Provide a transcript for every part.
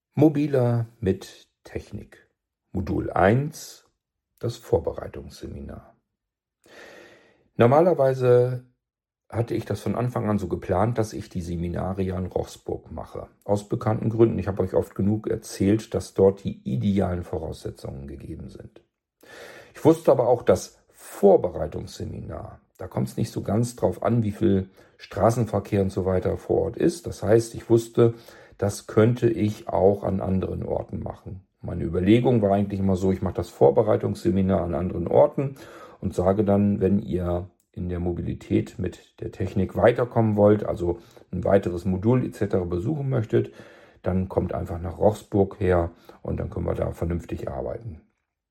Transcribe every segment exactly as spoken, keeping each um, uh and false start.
Mobiler mit Technik. Modul eins, das Vorbereitungsseminar. Normalerweise hatte ich das von Anfang an so geplant, dass ich die Seminare ja in Rochsburg mache. Aus bekannten Gründen. Ich habe euch oft genug erzählt, dass dort die idealen Voraussetzungen gegeben sind. Ich wusste aber auch, das Vorbereitungsseminar, da kommt es nicht so ganz drauf an, wie viel Straßenverkehr und so weiter vor Ort ist. Das heißt, ich wusste, das könnte ich auch an anderen Orten machen. Meine Überlegung war eigentlich immer so, ich mache das Vorbereitungsseminar an anderen Orten und sage dann, wenn ihr in der Mobilität mit der Technik weiterkommen wollt, also ein weiteres Modul et cetera besuchen möchtet, dann kommt einfach nach Rochsburg her und dann können wir da vernünftig arbeiten.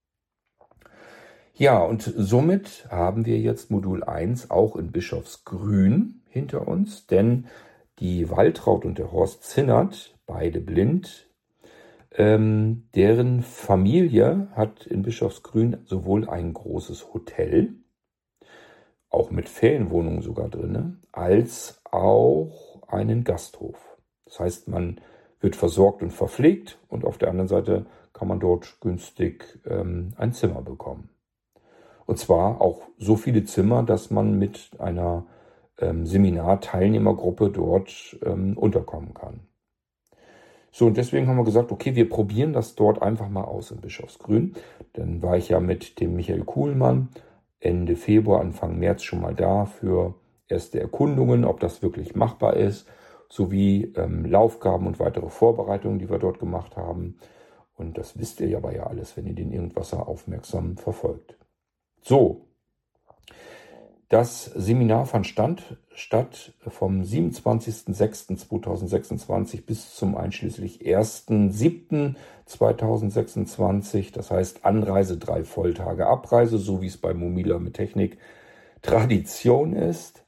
Ja, und somit haben wir jetzt Modul eins auch in Bischofsgrün hinter uns, denn die Waltraud und der Horst Zinnert, beide blind, ähm, deren Familie hat in Bischofsgrün sowohl ein großes Hotel, auch mit Ferienwohnungen sogar drin, als auch einen Gasthof. Das heißt, man wird versorgt und verpflegt und auf der anderen Seite kann man dort günstig ähm, ein Zimmer bekommen. Und zwar auch so viele Zimmer, dass man mit einer ähm, Seminarteilnehmergruppe dort ähm, unterkommen kann. So, und deswegen haben wir gesagt, okay, wir probieren das dort einfach mal aus in Bischofsgrün. Dann war ich ja mit dem Michael Kuhlmann Ende Februar, Anfang März schon mal da für erste Erkundungen, ob das wirklich machbar ist, sowie ähm, Laufgaben und weitere Vorbereitungen, die wir dort gemacht haben. Und das wisst ihr ja aber ja alles, wenn ihr den Irgendwasser aufmerksam verfolgt. So, das Seminar fand stand, statt vom siebenundzwanzigsten sechsten zweitausendsechsundzwanzig bis zum einschließlich ersten siebten zweitausendsechsundzwanzig. Das heißt Anreise drei Volltage, Abreise, so wie es bei Mobiler mit Technik Tradition ist.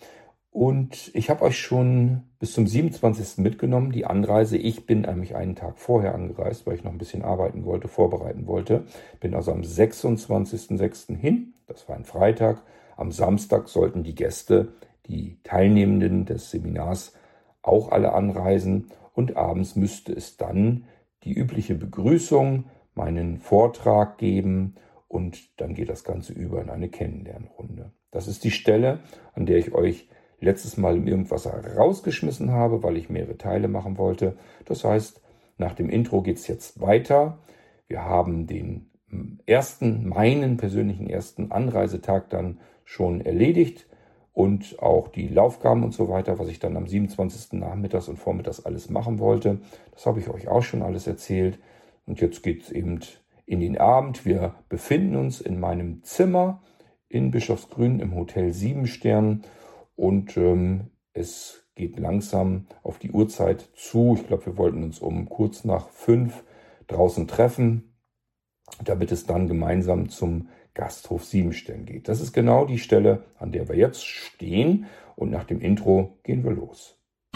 Und ich habe euch schon bis zum siebenundzwanzigsten mitgenommen, die Anreise. Ich bin nämlich einen Tag vorher angereist, weil ich noch ein bisschen arbeiten wollte, vorbereiten wollte. Bin also am sechsundzwanzigsten sechsten hin, das war ein Freitag. Am Samstag sollten die Gäste, die Teilnehmenden des Seminars, auch alle anreisen. Und abends müsste es dann die übliche Begrüßung, meinen Vortrag geben und dann geht das Ganze über in eine Kennenlernrunde. Das ist die Stelle, an der ich euch letztes Mal im Irgendwasser rausgeschmissen habe, weil ich mehrere Teile machen wollte. Das heißt, nach dem Intro geht es jetzt weiter. Wir haben den ersten, meinen persönlichen ersten Anreisetag dann schon erledigt und auch die Laufgaben und so weiter, was ich dann am siebenundzwanzigsten nachmittags und vormittags alles machen wollte. Das habe ich euch auch schon alles erzählt. Und jetzt geht es eben in den Abend. Wir befinden uns in meinem Zimmer in Bischofsgrün im Hotel Sieben Stern. Und ähm, es geht langsam auf die Uhrzeit zu. Ich glaube, wir wollten uns um kurz nach fünf draußen treffen, damit es dann gemeinsam zum Gasthof Sieben Stern geht. Das ist genau die Stelle, an der wir jetzt stehen. Und nach dem Intro gehen wir los.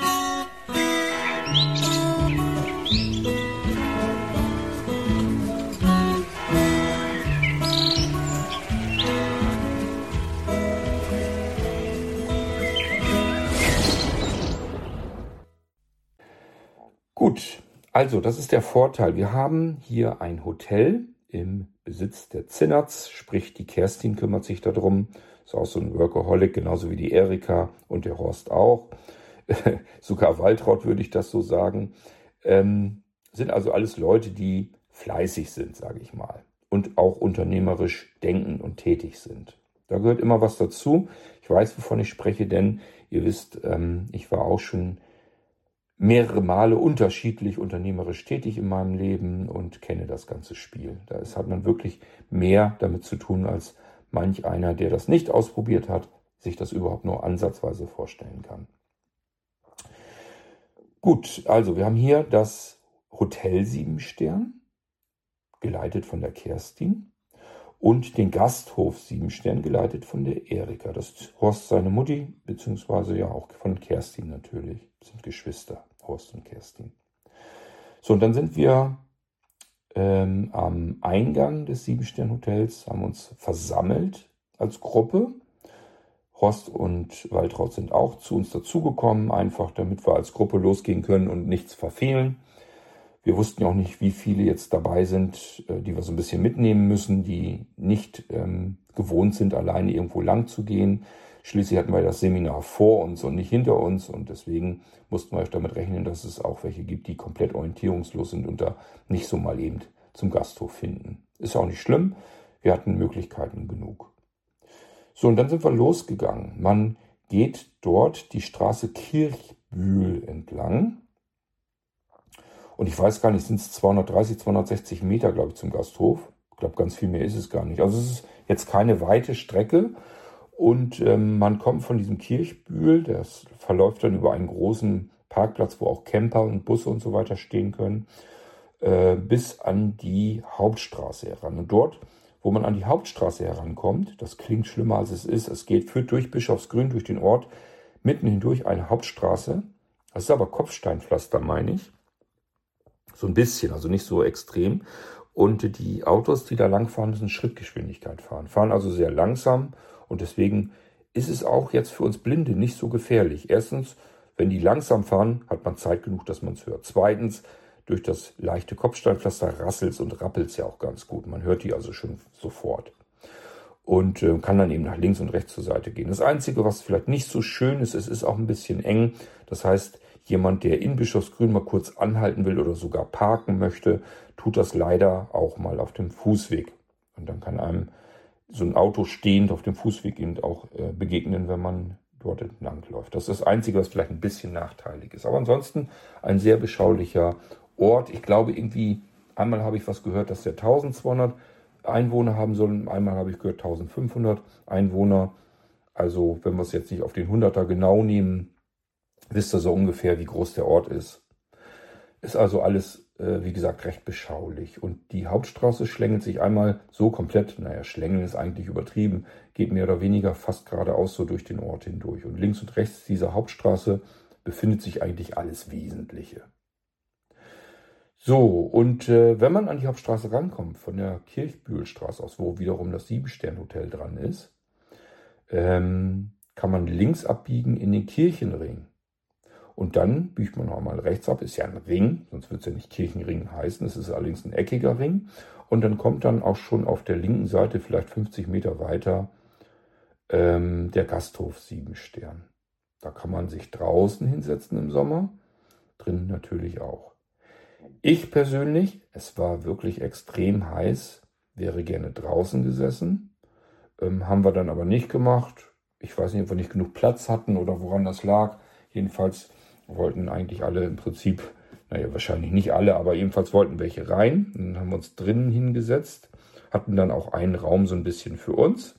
Gut, also das ist der Vorteil. Wir haben hier ein Hotel im Besitz der Zinnerts, sprich die Kerstin kümmert sich darum. Ist auch so ein Workaholic, genauso wie die Erika und der Horst auch. Sogar Waltraud würde ich das so sagen. Ähm, sind also alles Leute, die fleißig sind, sage ich mal. Und auch unternehmerisch denken und tätig sind. Da gehört immer was dazu. Ich weiß, wovon ich spreche, denn ihr wisst, ähm, ich war auch schon mehrere Male unterschiedlich unternehmerisch tätig in meinem Leben und kenne das ganze Spiel. Da ist, hat man wirklich mehr damit zu tun, als manch einer, der das nicht ausprobiert hat, sich das überhaupt nur ansatzweise vorstellen kann. Gut, also wir haben hier das Hotel Sieben Stern, geleitet von der Kerstin, und den Gasthof Sieben Stern, geleitet von der Erika. Das ist Horst seine Mutti, beziehungsweise ja auch von Kerstin natürlich. Das sind Geschwister, Horst und Kerstin. So, und dann sind wir ähm, am Eingang des Sieben Stern Hotels, haben uns versammelt als Gruppe. Horst und Waltraud sind auch zu uns dazugekommen, einfach damit wir als Gruppe losgehen können und nichts verfehlen. Wir wussten ja auch nicht, wie viele jetzt dabei sind, äh, die wir so ein bisschen mitnehmen müssen, die nicht ähm, gewohnt sind, alleine irgendwo lang zu gehen. Schließlich hatten wir das Seminar vor uns und nicht hinter uns und deswegen mussten wir euch damit rechnen, dass es auch welche gibt, die komplett orientierungslos sind und da nicht so mal eben zum Gasthof finden. Ist auch nicht schlimm, wir hatten Möglichkeiten genug. So, und dann sind wir losgegangen. Man geht dort die Straße Kirchbühl entlang. Und ich weiß gar nicht, sind es zweihundertdreißig, zweihundertsechzig Meter, glaube ich, zum Gasthof. Ich glaube, ganz viel mehr ist es gar nicht. Also es ist jetzt keine weite Strecke. Und ähm, man kommt von diesem Kirchbühl, das verläuft dann über einen großen Parkplatz, wo auch Camper und Busse und so weiter stehen können, äh, bis an die Hauptstraße heran. Und dort, wo man an die Hauptstraße herankommt, das klingt schlimmer als es ist, es geht, führt durch Bischofsgrün, durch den Ort, mitten hindurch eine Hauptstraße. Das ist aber Kopfsteinpflaster, meine ich. So ein bisschen, also nicht so extrem. Und die Autos, die da langfahren, müssen Schrittgeschwindigkeit fahren. Fahren also sehr langsam und deswegen ist es auch jetzt für uns Blinde nicht so gefährlich. Erstens, wenn die langsam fahren, hat man Zeit genug, dass man es hört. Zweitens, durch das leichte Kopfsteinpflaster rasselt's und rappelt's ja auch ganz gut. Man hört die also schon sofort. Und äh, kann dann eben nach links und rechts zur Seite gehen. Das Einzige, was vielleicht nicht so schön ist, es ist auch ein bisschen eng. Das heißt, jemand, der in Bischofsgrün mal kurz anhalten will oder sogar parken möchte, tut das leider auch mal auf dem Fußweg. Und dann kann einem so ein Auto stehend auf dem Fußweg eben auch äh, begegnen, wenn man dort entlang läuft. Das ist das Einzige, was vielleicht ein bisschen nachteilig ist. Aber ansonsten ein sehr beschaulicher Ort. Ich glaube irgendwie, einmal habe ich was gehört, dass der eintausendzweihundert Einwohner haben soll. Einmal habe ich gehört eintausendfünfhundert Einwohner. Also wenn wir es jetzt nicht auf den Hunderter genau nehmen, wisst ihr so ungefähr, wie groß der Ort ist. Ist also alles, äh, wie gesagt, recht beschaulich. Und die Hauptstraße schlängelt sich einmal so komplett, naja, schlängeln ist eigentlich übertrieben, geht mehr oder weniger fast geradeaus so durch den Ort hindurch. Und links und rechts dieser Hauptstraße befindet sich eigentlich alles Wesentliche. So, und äh, wenn man an die Hauptstraße rankommt, von der Kirchbühlstraße aus, wo wiederum das Sieben-Stern-Hotel dran ist, ähm, kann man links abbiegen in den Kirchenring. Und dann biegt man nochmal rechts ab, ist ja ein Ring, sonst wird es ja nicht Kirchenring heißen, es ist allerdings ein eckiger Ring. Und dann kommt dann auch schon auf der linken Seite, vielleicht fünfzig Meter weiter, ähm, der Gasthof Sieben Stern. Da kann man sich draußen hinsetzen im Sommer, drinnen natürlich auch. Ich persönlich, es war wirklich extrem heiß, wäre gerne draußen gesessen, ähm, haben wir dann aber nicht gemacht. Ich weiß nicht, ob wir nicht genug Platz hatten oder woran das lag. Jedenfalls wollten eigentlich alle im Prinzip, naja, wahrscheinlich nicht alle, aber jedenfalls wollten welche rein. Dann haben wir uns drinnen hingesetzt, hatten dann auch einen Raum so ein bisschen für uns.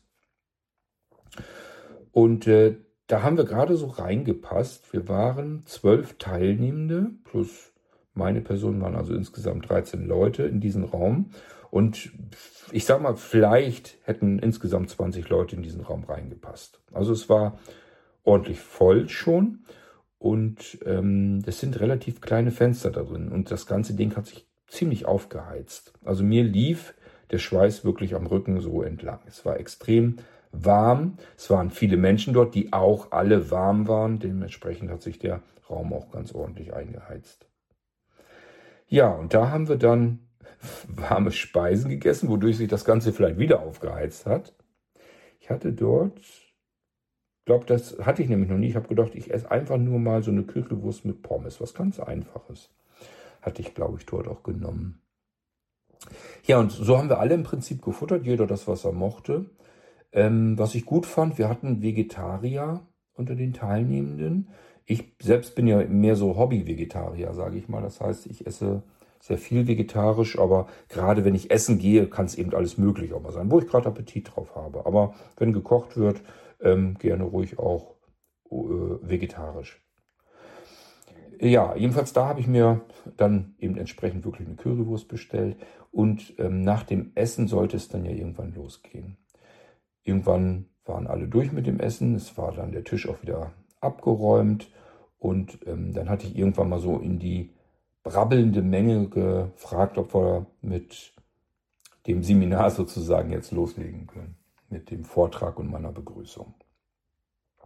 Und äh, da haben wir gerade so reingepasst. Wir waren zwölf Teilnehmende, plus meine Person waren also insgesamt dreizehn Leute in diesem Raum. Und ich sag mal, vielleicht hätten insgesamt zwanzig Leute in diesen Raum reingepasst. Also es war ordentlich voll schon. Und ähm, das sind relativ kleine Fenster da drin. Und das ganze Ding hat sich ziemlich aufgeheizt. Also mir lief der Schweiß wirklich am Rücken so entlang. Es war extrem warm. Es waren viele Menschen dort, die auch alle warm waren. Dementsprechend hat sich der Raum auch ganz ordentlich eingeheizt. Ja, und da haben wir dann warme Speisen gegessen, wodurch sich das Ganze vielleicht wieder aufgeheizt hat. Ich hatte dort... Ich glaube, das hatte ich nämlich noch nie. Ich habe gedacht, ich esse einfach nur mal so eine Currywurst mit Pommes. Was ganz Einfaches. Hatte ich, glaube ich, dort auch genommen. Ja, und so haben wir alle im Prinzip gefuttert. Jeder das, was er mochte. Ähm, was ich gut fand, wir hatten Vegetarier unter den Teilnehmenden. Ich selbst bin ja mehr so Hobby-Vegetarier, sage ich mal. Das heißt, ich esse sehr viel vegetarisch. Aber gerade wenn ich essen gehe, kann es eben alles möglich auch mal sein, wo ich gerade Appetit drauf habe. Aber wenn gekocht wird, Ähm, gerne ruhig auch äh, vegetarisch. Ja, jedenfalls da habe ich mir dann eben entsprechend wirklich eine Currywurst bestellt und ähm, nach dem Essen sollte es dann ja irgendwann losgehen. Irgendwann waren alle durch mit dem Essen, es war dann der Tisch auch wieder abgeräumt und ähm, dann hatte ich irgendwann mal so in die brabbelnde Menge gefragt, ob wir mit dem Seminar sozusagen jetzt loslegen können. Mit dem Vortrag und meiner Begrüßung.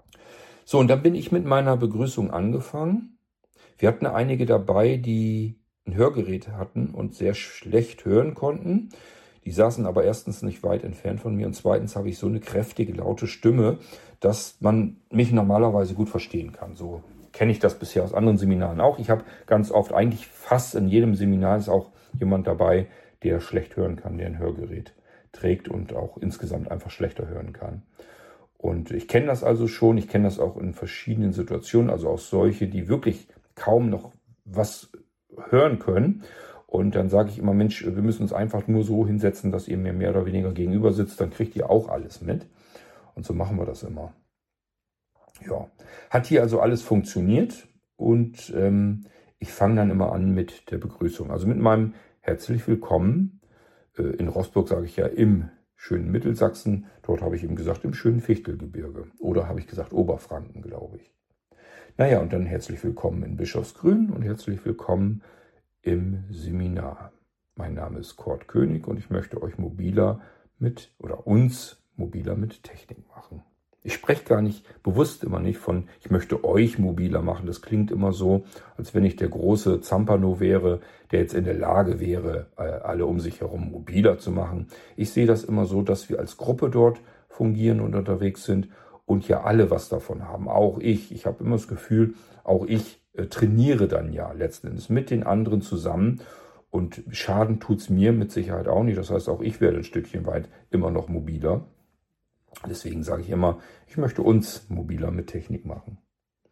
So, und dann bin ich mit meiner Begrüßung angefangen. Wir hatten einige dabei, die ein Hörgerät hatten und sehr schlecht hören konnten. Die saßen aber erstens nicht weit entfernt von mir und zweitens habe ich so eine kräftige, laute Stimme, dass man mich normalerweise gut verstehen kann. So kenne ich das bisher aus anderen Seminaren auch. Ich habe ganz oft, eigentlich fast in jedem Seminar ist auch jemand dabei, der schlecht hören kann, der ein Hörgerät trägt und auch insgesamt einfach schlechter hören kann. Und ich kenne das also schon, ich kenne das auch in verschiedenen Situationen, also auch solche, die wirklich kaum noch was hören können. Und dann sage ich immer, Mensch, wir müssen uns einfach nur so hinsetzen, dass ihr mir mehr oder weniger gegenüber sitzt, dann kriegt ihr auch alles mit. Und so machen wir das immer. Ja, hat hier also alles funktioniert und ähm, ich fange dann immer an mit der Begrüßung. Also mit meinem herzlich willkommen. Äh, in Rostock sage ich ja im schönen Mittelsachsen. Dort habe ich eben gesagt im schönen Fichtelgebirge. Oder habe ich gesagt Oberfranken, glaube ich. Naja, und dann herzlich willkommen in Bischofsgrün und herzlich willkommen im Seminar. Mein Name ist Kurt König und ich möchte euch mobiler mit oder uns mobiler mit Technik machen. Ich spreche gar nicht bewusst immer nicht von, ich möchte euch mobiler machen. Das klingt immer so, als wenn ich der große Zampano wäre, der jetzt in der Lage wäre, alle um sich herum mobiler zu machen. Ich sehe das immer so, dass wir als Gruppe dort fungieren und unterwegs sind und ja alle was davon haben. Auch ich. Ich habe immer das Gefühl, auch ich äh, trainiere dann ja letzten Endes mit den anderen zusammen. Und Schaden tut's mir mit Sicherheit auch nicht. Das heißt, auch ich werde ein Stückchen weit immer noch mobiler. Deswegen sage ich immer, ich möchte uns mobiler mit Technik machen.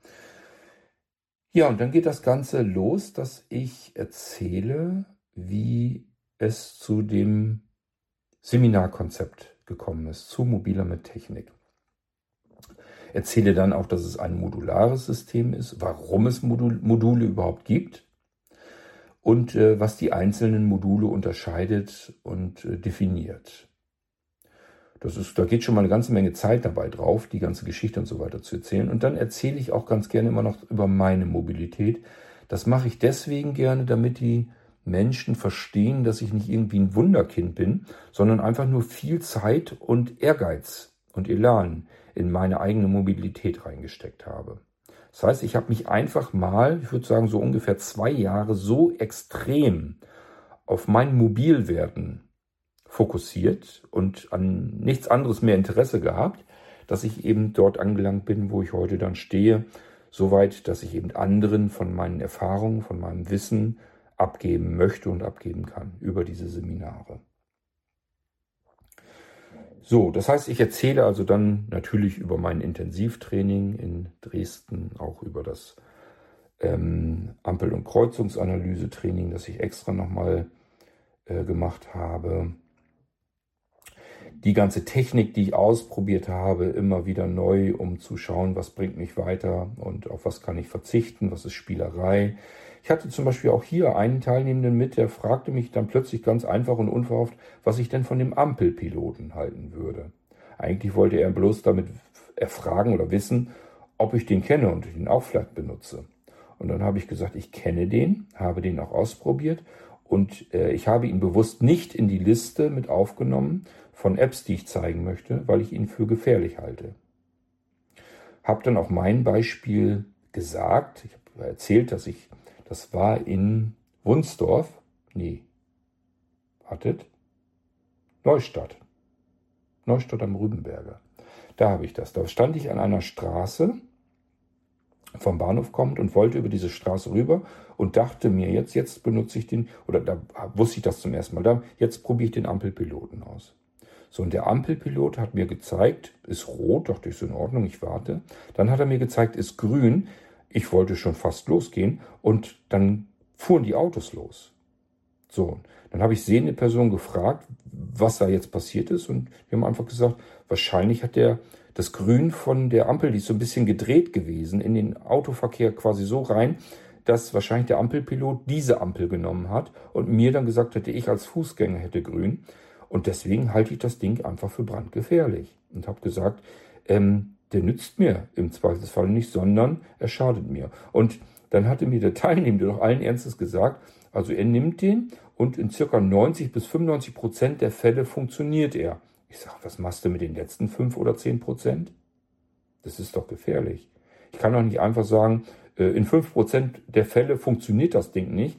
Ja, und dann geht das Ganze los, dass ich erzähle, wie es zu dem Seminarkonzept gekommen ist, zu mobiler mit Technik. Erzähle dann auch, dass es ein modulares System ist, warum es Modul- Module überhaupt gibt und äh, was die einzelnen Module unterscheidet und äh, definiert. Das ist, da geht schon mal eine ganze Menge Zeit dabei drauf, die ganze Geschichte und so weiter zu erzählen. Und dann erzähle ich auch ganz gerne immer noch über meine Mobilität. Das mache ich deswegen gerne, damit die Menschen verstehen, dass ich nicht irgendwie ein Wunderkind bin, sondern einfach nur viel Zeit und Ehrgeiz und Elan in meine eigene Mobilität reingesteckt habe. Das heißt, ich habe mich einfach mal, ich würde sagen so ungefähr zwei Jahre so extrem auf mein Mobilwerden fokussiert und an nichts anderes mehr Interesse gehabt, dass ich eben dort angelangt bin, wo ich heute dann stehe, soweit, dass ich eben anderen von meinen Erfahrungen, von meinem Wissen abgeben möchte und abgeben kann über diese Seminare. So, das heißt, ich erzähle also dann natürlich über mein Intensivtraining in Dresden, auch über das ähm, Ampel- und Kreuzungsanalyse-Training, das ich extra nochmal äh, gemacht habe. Die ganze Technik, die ich ausprobiert habe, immer wieder neu, um zu schauen, was bringt mich weiter und auf was kann ich verzichten, was ist Spielerei. Ich hatte zum Beispiel auch hier einen Teilnehmenden mit, der fragte mich dann plötzlich ganz einfach und unverhofft, was ich denn von dem Ampelpiloten halten würde. Eigentlich wollte er bloß damit erfragen oder wissen, ob ich den kenne und den auch vielleicht benutze. Und dann habe ich gesagt, ich kenne den, habe den auch ausprobiert und äh, ich habe ihn bewusst nicht in die Liste mit aufgenommen von Apps, die ich zeigen möchte, weil ich ihn für gefährlich halte. Habe dann auch mein Beispiel gesagt. Ich habe erzählt, dass ich, das war in Wunsdorf, nee, wartet, Neustadt, Neustadt am Rübenberger. Da habe ich das. Da stand ich an einer Straße, vom Bahnhof kommt und wollte über diese Straße rüber und dachte mir, jetzt, jetzt benutze ich den, oder da wusste ich das zum ersten Mal, da, jetzt probiere ich den Ampelpiloten aus. So, und der Ampelpilot hat mir gezeigt, ist rot, dachte ich, so in Ordnung, ich warte. Dann hat er mir gezeigt, ist grün. Ich wollte schon fast losgehen und dann fuhren die Autos los. So, dann habe ich sehende Person gefragt, was da jetzt passiert ist und wir haben einfach gesagt, wahrscheinlich hat der das Grün von der Ampel, die ist so ein bisschen gedreht gewesen, in den Autoverkehr quasi so rein, dass wahrscheinlich der Ampelpilot diese Ampel genommen hat und mir dann gesagt hätte, ich als Fußgänger hätte grün. Und deswegen halte ich das Ding einfach für brandgefährlich. Und habe gesagt, ähm, der nützt mir im Zweifelsfall nicht, sondern er schadet mir. Und dann hatte mir der Teilnehmende doch allen Ernstes gesagt, also er nimmt den und in circa neunzig bis fünfundneunzig Prozent der Fälle funktioniert er. Ich sage, was machst du mit den letzten fünf oder zehn Prozent? Das ist doch gefährlich. Ich kann doch nicht einfach sagen, in fünf Prozent der Fälle funktioniert das Ding nicht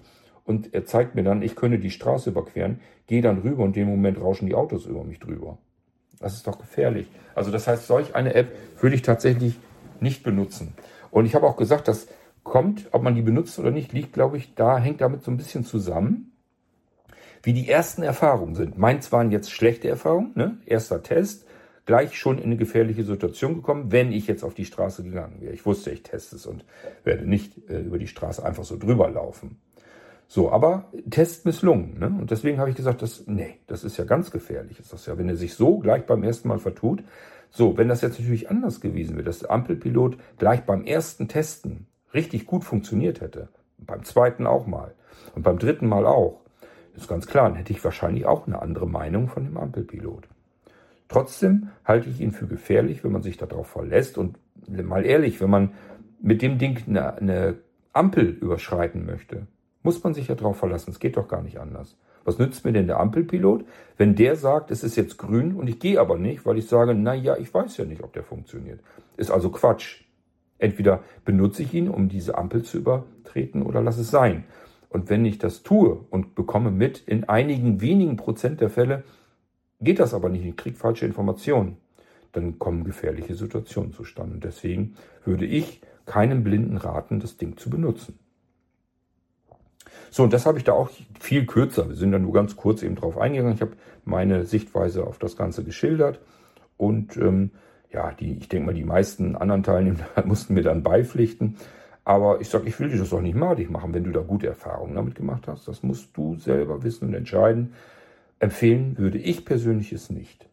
und er zeigt mir dann, ich könne die Straße überqueren, gehe dann rüber und in dem Moment rauschen die Autos über mich drüber. Das ist doch gefährlich. Also das heißt, solch eine App würde ich tatsächlich nicht benutzen. Und ich habe auch gesagt, das kommt, ob man die benutzt oder nicht, liegt, glaube ich, da hängt damit so ein bisschen zusammen, wie die ersten Erfahrungen sind. Meins waren jetzt schlechte Erfahrungen, ne? Erster Test, gleich schon in eine gefährliche Situation gekommen, wenn ich jetzt auf die Straße gegangen wäre. Ich wusste, ich teste es und werde nicht äh, über die Straße einfach so drüber laufen. So, aber Test misslungen, ne? Und deswegen habe ich gesagt, das, nee, das ist ja ganz gefährlich. Ist das ja, wenn er sich so gleich beim ersten Mal vertut. So, wenn das jetzt natürlich anders gewesen wäre, dass der Ampelpilot gleich beim ersten Testen richtig gut funktioniert hätte, beim zweiten auch mal und beim dritten Mal auch, ist ganz klar, dann hätte ich wahrscheinlich auch eine andere Meinung von dem Ampelpilot. Trotzdem halte ich ihn für gefährlich, wenn man sich darauf verlässt. Und mal ehrlich, wenn man mit dem Ding eine, eine Ampel überschreiten möchte, muss man sich ja darauf verlassen. Es geht doch gar nicht anders. Was nützt mir denn der Ampelpilot, wenn der sagt, es ist jetzt grün und ich gehe aber nicht, weil ich sage, na ja, ich weiß ja nicht, ob der funktioniert. Ist also Quatsch. Entweder benutze ich ihn, um diese Ampel zu übertreten, oder lass es sein. Und wenn ich das tue und bekomme mit, in einigen wenigen Prozent der Fälle geht das aber nicht, ich kriege falsche Informationen, dann kommen gefährliche Situationen zustande. Und deswegen würde ich keinem Blinden raten, das Ding zu benutzen. So, und das habe ich da auch viel kürzer. Wir sind da nur ganz kurz eben drauf eingegangen. Ich habe meine Sichtweise auf das Ganze geschildert. Und ähm, ja, die, ich denke mal, die meisten anderen Teilnehmer mussten mir dann beipflichten. Aber ich sage, ich will dir das doch nicht madig machen, wenn du da gute Erfahrungen damit gemacht hast. Das musst du selber wissen und entscheiden. Empfehlen würde ich persönlich es nicht.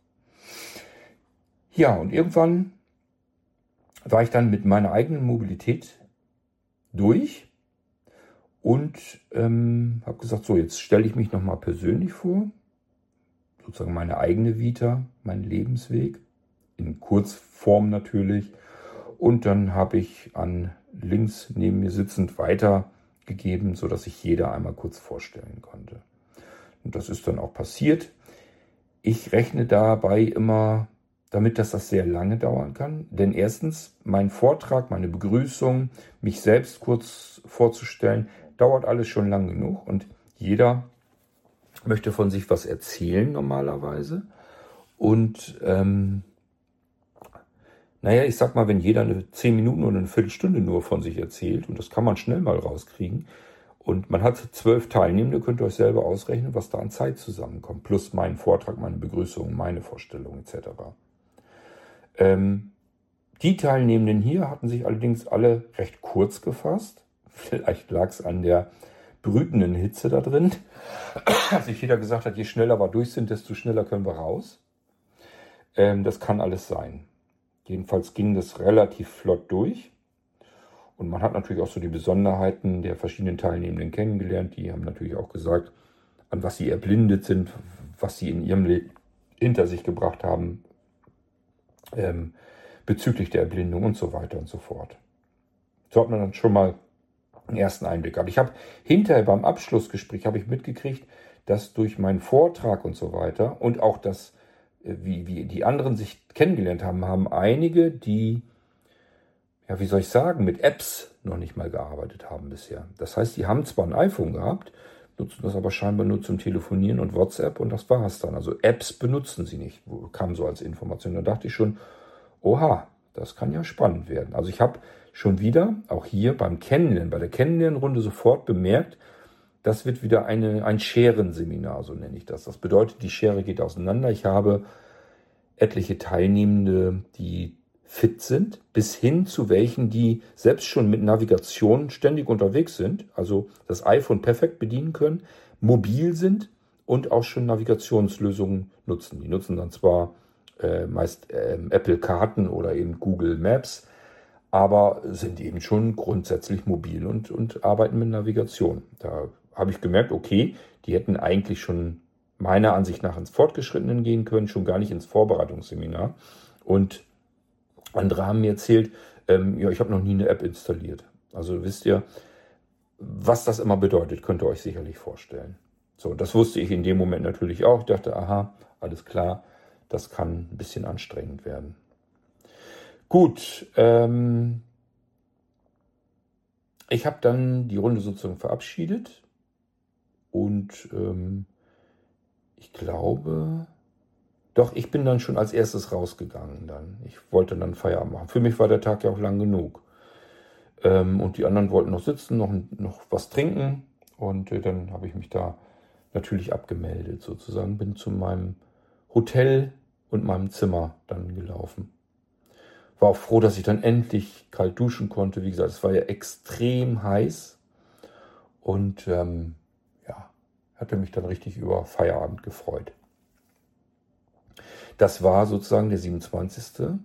Ja, und irgendwann war ich dann mit meiner eigenen Mobilität durch und ähm, habe gesagt, so, jetzt stelle ich mich nochmal persönlich vor, sozusagen meine eigene Vita, meinen Lebensweg, in Kurzform natürlich. Und dann habe ich an links neben mir sitzend weitergegeben, sodass sich jeder einmal kurz vorstellen konnte. Und das ist dann auch passiert. Ich rechne dabei immer damit, dass das sehr lange dauern kann. Denn erstens, mein Vortrag, meine Begrüßung, mich selbst kurz vorzustellen, dauert alles schon lang genug. Und jeder möchte von sich was erzählen normalerweise. Und ähm, naja, ich sag mal, wenn jeder eine zehn Minuten oder eine Viertelstunde nur von sich erzählt, und das kann man schnell mal rauskriegen, und man hat zwölf Teilnehmende, könnt ihr euch selber ausrechnen, was da an Zeit zusammenkommt. Plus meinen Vortrag, meine Begrüßung, meine Vorstellung et cetera. Ähm, die Teilnehmenden hier hatten sich allerdings alle recht kurz gefasst. Vielleicht lag es an der brütenden Hitze da drin. Dass sich jeder gesagt hat, je schneller wir durch sind, desto schneller können wir raus. Ähm, das kann alles sein. Jedenfalls ging das relativ flott durch. Und man hat natürlich auch so die Besonderheiten der verschiedenen Teilnehmenden kennengelernt. Die haben natürlich auch gesagt, an was sie erblindet sind, was sie in ihrem Leben hinter sich gebracht haben, ähm, bezüglich der Erblindung und so weiter und so fort. So hat man dann schon mal einen ersten Einblick gehabt. Ich habe hinterher beim Abschlussgespräch habe ich mitgekriegt, dass durch meinen Vortrag und so weiter und auch das, wie, wie die anderen sich kennengelernt haben, haben einige, die, ja, wie soll ich sagen, mit Apps noch nicht mal gearbeitet haben bisher. Das heißt, die haben zwar ein iPhone gehabt, nutzen das aber scheinbar nur zum Telefonieren und WhatsApp und das war es dann. Also Apps benutzen sie nicht, kam so als Information. Da dachte ich schon, oha, das kann ja spannend werden. Also ich habe schon wieder, auch hier beim Kennenlernen, bei der Kennenlernrunde sofort bemerkt, das wird wieder eine, ein Scherenseminar, so nenne ich das. Das bedeutet, die Schere geht auseinander. Ich habe etliche Teilnehmende, die fit sind, bis hin zu welchen, die selbst schon mit Navigation ständig unterwegs sind, also das iPhone perfekt bedienen können, mobil sind und auch schon Navigationslösungen nutzen. Die nutzen dann zwar äh, meist äh, Apple Karten oder eben Google Maps, aber sind eben schon grundsätzlich mobil und, und arbeiten mit Navigation. Da habe ich gemerkt, okay, die hätten eigentlich schon meiner Ansicht nach ins Fortgeschrittenen gehen können, schon gar nicht ins Vorbereitungsseminar. Und andere haben mir erzählt, ähm, ja, ich habe noch nie eine App installiert. Also wisst ihr, was das immer bedeutet, könnt ihr euch sicherlich vorstellen. So, das wusste ich in dem Moment natürlich auch. Ich dachte, aha, alles klar, das kann ein bisschen anstrengend werden. Gut, ähm, ich habe dann die Runde sozusagen verabschiedet und ähm, ich glaube, doch, ich bin dann schon als erstes rausgegangen dann. Ich wollte dann Feierabend machen. Für mich war der Tag ja auch lang genug. Ähm, und die anderen wollten noch sitzen, noch, noch was trinken. Und äh, dann habe ich mich da natürlich abgemeldet sozusagen. Bin zu meinem Hotel und meinem Zimmer dann gelaufen. War auch froh, dass ich dann endlich kalt duschen konnte. Wie gesagt, es war ja extrem heiß. Und ähm, ja, hatte mich dann richtig über Feierabend gefreut. Das war sozusagen der siebenundzwanzigste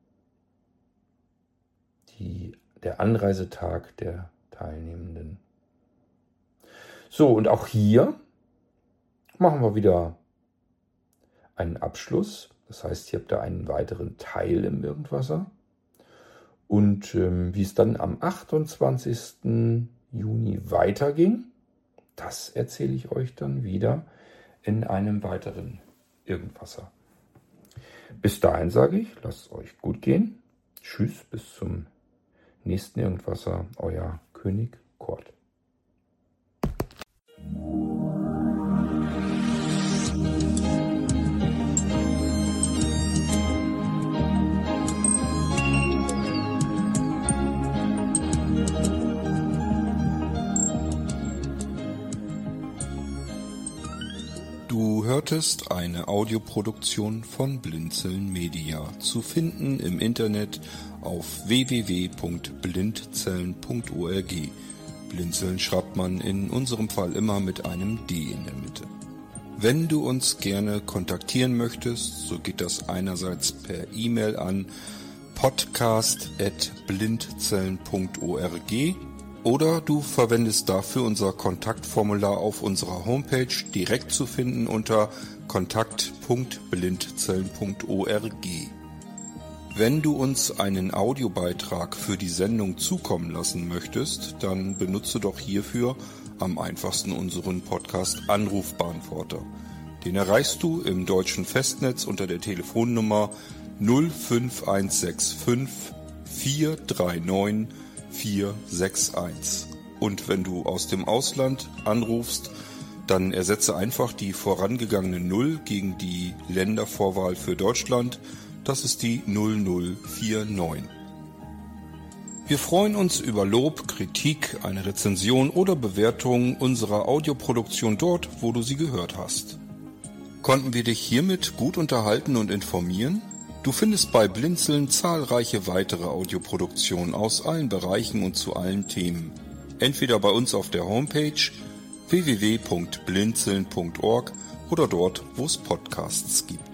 Die, der Anreisetag der Teilnehmenden. So, und auch hier machen wir wieder einen Abschluss. Das heißt, ihr habt da einen weiteren Teil im Irgendwasser. Und ähm, wie es dann am achtundzwanzigsten Juni weiterging, das erzähle ich euch dann wieder in einem weiteren Irgendwasser. Bis dahin sage ich, lasst es euch gut gehen. Tschüss, bis zum nächsten Irgendwasser. Euer König Kurt. Du hörtest eine Audioproduktion von Blinzeln Media, zu finden im Internet auf w w w punkt blindzellen punkt org. Blinzeln schreibt man in unserem Fall immer mit einem D in der Mitte. Wenn du uns gerne kontaktieren möchtest, so geht das einerseits per E-Mail an podcast at blindzellen punkt org oder du verwendest dafür unser Kontaktformular auf unserer Homepage, direkt zu finden unter kontakt punkt blindzellen punkt org. Wenn du uns einen Audiobeitrag für die Sendung zukommen lassen möchtest, dann benutze doch hierfür am einfachsten unseren Podcast Anrufbeantworter. Den erreichst du im deutschen Festnetz unter der Telefonnummer null fünf eins sechs fünf vier drei neun vier sechs eins. Und wenn du aus dem Ausland anrufst, dann ersetze einfach die vorangegangene Null gegen die Ländervorwahl für Deutschland. Das ist die null null vier neun. Wir freuen uns über Lob, Kritik, eine Rezension oder Bewertung unserer Audioproduktion dort, wo du sie gehört hast. Konnten wir dich hiermit gut unterhalten und informieren? Du findest bei Blinzeln zahlreiche weitere Audioproduktionen aus allen Bereichen und zu allen Themen. Entweder bei uns auf der Homepage w w w punkt blinzeln punkt org oder dort, wo es Podcasts gibt.